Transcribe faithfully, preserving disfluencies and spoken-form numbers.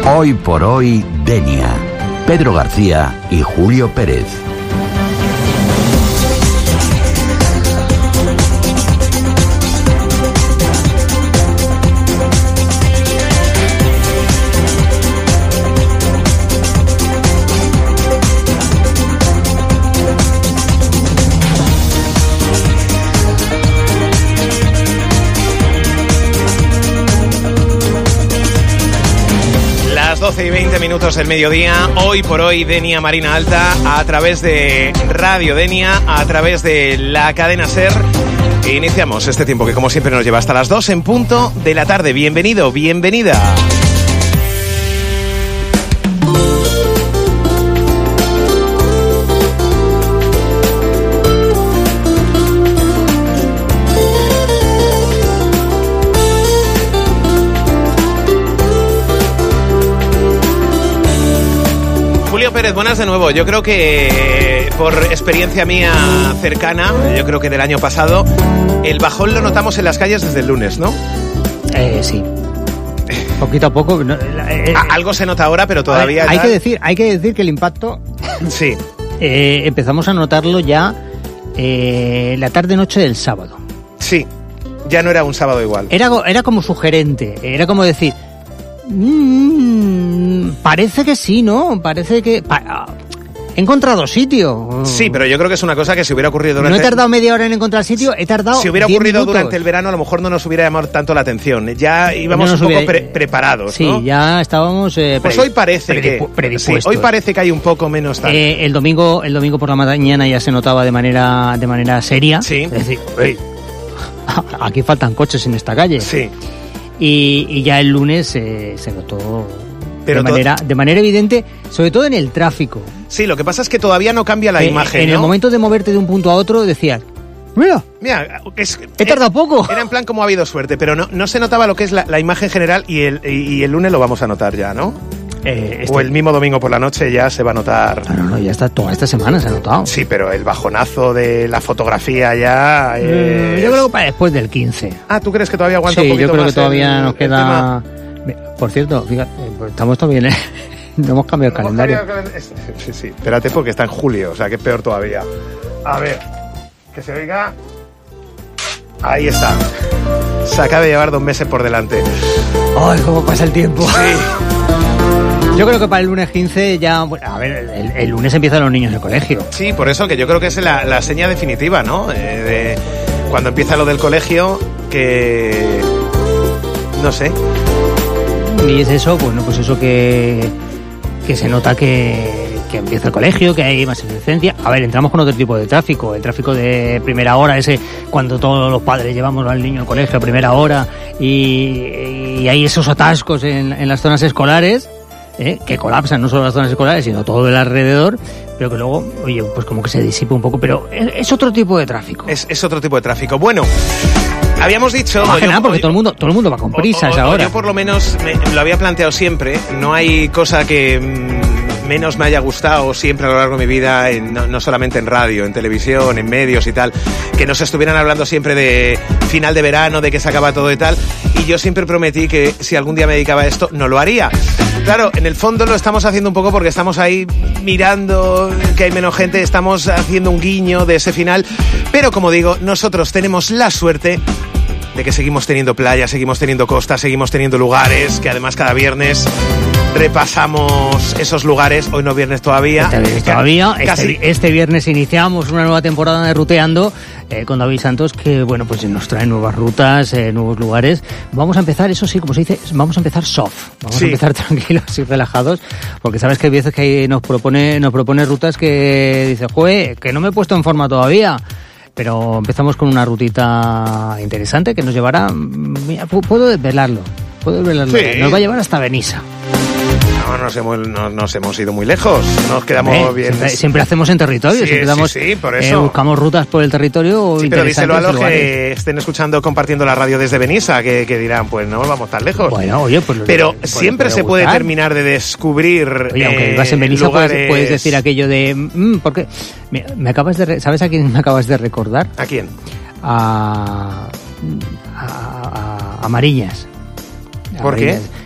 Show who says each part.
Speaker 1: Hoy por hoy, Denia. Pedro García y Julio Pérez.
Speaker 2: doce y veinte minutos del mediodía, hoy por hoy Denia Marina Alta, a través de Radio Denia, a través de la cadena SER. E iniciamos este tiempo que como siempre nos lleva hasta las dos en punto de la tarde. Bienvenido, bienvenida. Pérez, buenas de nuevo. Yo creo que por experiencia mía cercana, yo creo que del año pasado, el bajón lo notamos en las calles desde el lunes, ¿no?
Speaker 3: Eh, sí. Poquito a poco. No,
Speaker 2: eh, Algo se nota ahora, pero todavía...
Speaker 3: Hay, hay, que decir, hay que decir que el impacto...
Speaker 2: Sí.
Speaker 3: Eh, empezamos a notarlo ya eh, la tarde-noche del sábado.
Speaker 2: Sí. Ya no era un sábado igual.
Speaker 3: Era, era como sugerente. Era como decir... Mmm, parece que sí, ¿no? Parece que... Pa- he encontrado sitio.
Speaker 2: Sí, pero yo creo que es una cosa que si hubiera ocurrido durante...
Speaker 3: No he tardado media hora en encontrar sitio, he tardado
Speaker 2: Si hubiera
Speaker 3: diez
Speaker 2: ocurrido
Speaker 3: minutos.
Speaker 2: Durante el verano, a lo mejor no nos hubiera llamado tanto la atención. Ya íbamos no un poco hubiera... pre- preparados,
Speaker 3: sí,
Speaker 2: ¿no?
Speaker 3: Sí, ya estábamos... Eh,
Speaker 2: pues hoy parece
Speaker 3: predipu-
Speaker 2: que...
Speaker 3: predispuestos.
Speaker 2: Sí, hoy parece que hay un poco menos tal.
Speaker 3: Eh, el domingo el domingo por la mañana ya se notaba de manera de manera seria.
Speaker 2: Sí.
Speaker 3: Es decir, hey, aquí faltan coches en esta calle.
Speaker 2: Sí.
Speaker 3: Y, y ya el lunes eh, se notó
Speaker 2: Pero
Speaker 3: de, manera, de manera evidente, sobre todo en el tráfico.
Speaker 2: Sí, lo que pasa es que todavía no cambia la
Speaker 3: eh,
Speaker 2: imagen,
Speaker 3: En
Speaker 2: ¿no?
Speaker 3: el momento de moverte de un punto a otro decías, mira,
Speaker 2: Mira, es,
Speaker 3: he tardado
Speaker 2: eh,
Speaker 3: poco.
Speaker 2: Era en plan como ha habido suerte, pero no, no se notaba lo que es la, la imagen general y el, y, y el lunes lo vamos a notar ya, ¿no?
Speaker 3: Eh, este...
Speaker 2: O el mismo domingo por la noche ya se va a notar.
Speaker 3: No, no, no, ya está, toda esta semana se ha notado.
Speaker 2: Sí, pero el bajonazo de la fotografía ya... Es...
Speaker 3: Yo creo que para después del quince.
Speaker 2: Ah, ¿tú crees que todavía aguanta
Speaker 3: sí,
Speaker 2: un poquito más?
Speaker 3: Sí, yo creo que todavía
Speaker 2: el,
Speaker 3: nos queda... Por cierto, fíjate, estamos todavía en... No hemos cambiado el calendario.
Speaker 2: Sí, sí, espérate porque está en julio, o sea que es peor todavía. A ver, que se oiga... Ahí está. Se acaba de llevar dos meses por delante.
Speaker 3: ¡Ay, cómo pasa el tiempo!
Speaker 2: Sí.
Speaker 3: Yo creo que para el lunes quince ya... Bueno, a ver, el, el lunes empiezan los niños en el colegio.
Speaker 2: Sí, por eso que yo creo que es la, la seña definitiva, ¿no? Eh, de cuando empieza lo del colegio, que... No sé.
Speaker 3: Y es eso, bueno, pues eso que... que se nota que, que empieza el colegio, que hay más eficiencia. A ver, entramos con otro tipo de tráfico, el tráfico de primera hora, ese cuando todos los padres llevamos al niño al colegio a primera hora y, y hay esos atascos en, en las zonas escolares, ¿eh? Que colapsan no solo las zonas escolares, sino todo el alrededor, pero que luego, oye, pues como que se disipa un poco, pero es, es otro tipo de tráfico.
Speaker 2: Es, es otro tipo de tráfico. Bueno... Habíamos dicho...
Speaker 3: No, yo, nada, porque yo, todo el mundo todo el mundo va con prisas
Speaker 2: o, o,
Speaker 3: ahora.
Speaker 2: Yo por lo menos me, me lo había planteado siempre. No hay cosa que mmm, menos me haya gustado siempre a lo largo de mi vida, en, no, no solamente en radio, en televisión, en medios y tal, que nos estuvieran hablando siempre de final de verano, de que se acaba todo y tal. Y yo siempre prometí que si algún día me dedicaba a esto, no lo haría. Claro, en el fondo lo estamos haciendo un poco porque estamos ahí mirando que hay menos gente, estamos haciendo un guiño de ese final. Pero como digo, nosotros tenemos la suerte de que seguimos teniendo playa, seguimos teniendo costa, seguimos teniendo lugares, que además cada viernes repasamos esos lugares. Hoy no es viernes todavía.
Speaker 3: Este viernes todavía. Este, este viernes iniciamos una nueva temporada de Ruteando eh, con David Santos, que bueno, pues nos trae nuevas rutas, eh, nuevos lugares. Vamos a empezar, eso sí, como se dice, vamos a empezar soft. Vamos sí. a empezar tranquilos y relajados, porque sabes que hay veces que nos propone, nos propone rutas que dice, jue, que no me he puesto en forma todavía. Pero empezamos con una rutita interesante que nos llevará... Mira, puedo desvelarlo, puedo desvelarlo. Sí. Nos va a llevar hasta Benissa.
Speaker 2: No nos hemos, no, nos hemos ido muy lejos, nos quedamos eh, bien.
Speaker 3: Siempre, siempre hacemos en territorio,
Speaker 2: sí,
Speaker 3: siempre damos,
Speaker 2: sí, sí, por eso.
Speaker 3: Eh, buscamos rutas por el territorio.
Speaker 2: Sí, pero díselo a los lugares. Que estén escuchando, compartiendo la radio desde Benissa, que, que dirán, pues no vamos tan lejos.
Speaker 3: Bueno, oye, pues...
Speaker 2: Pero puede, siempre puede se puede gustar. terminar de descubrir
Speaker 3: Oye, aunque vivas en Benissa, puedes, puedes decir aquello de... Mmm, porque me, me acabas de... ¿Sabes a quién me acabas de recordar?
Speaker 2: ¿A quién?
Speaker 3: A... A, a, a Mariñas.
Speaker 2: ¿Por qué?